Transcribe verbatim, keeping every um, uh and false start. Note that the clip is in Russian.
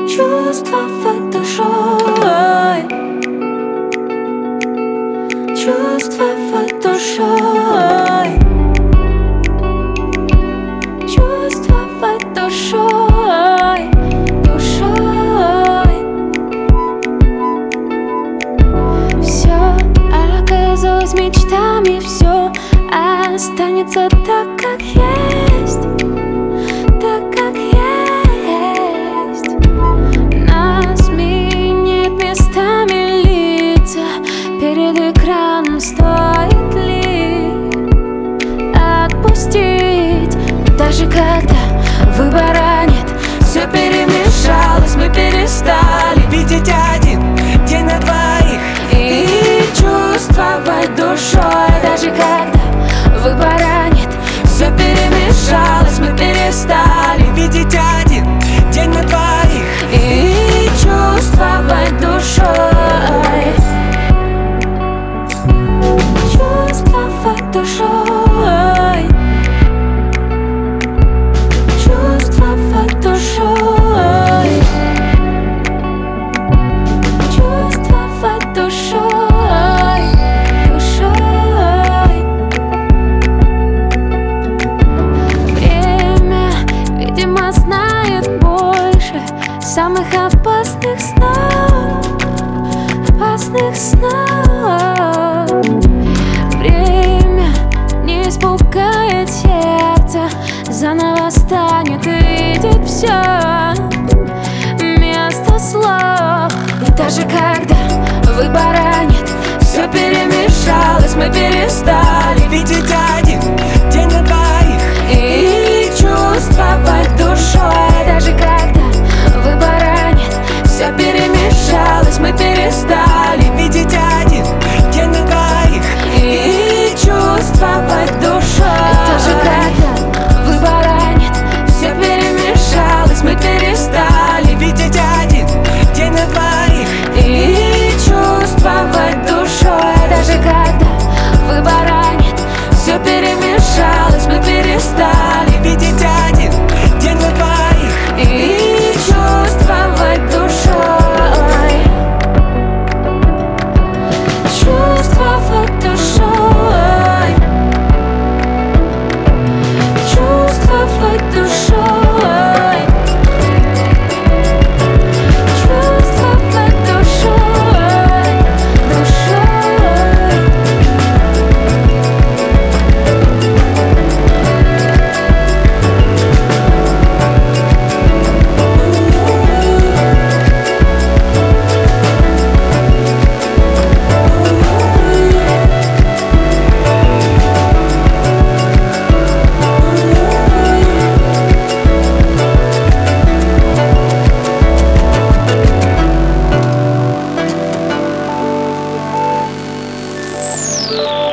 Чувствовать душой, чувствовать душой, чувствовать душой, душой. Все оказалось мечтами, все останется так, как есть, так, как есть. Нас меняет местами лица перед экраном. Стоит ли отпустить? Даже когда выбора нет, все перемешалось, мы перестали видеть один день на двоих и чувствовать душой. Даже когда выбора нет, все перемешалось, мы перестали видеть один день на двоих и чувствовать душой, чувствовать душой, чувствовать душой, чувствовать душой, душой. Время, видимо, знает больше самых опасных снов, опасных снов. Время не испугает сердце, заново станет видеть все вместо слов. И даже когда выбора нет, все перемешалось, мы перестали видеть один день на двоих и чувствовать душой. Даже когда выбора нет, все перемешалось, мы перестали видеть один день на двоих и чувствовать душой. Даже когда выбора нет, все перемешалось, мы перестали видеть один день на двоих и чувствовать душой. Даже когда выбора нет, все перемешалось, мы перестали видеть один день на двоих и чувствовать душой, чувствовать душой, чувствовать душой, чувствовать душой, душой. Yeah.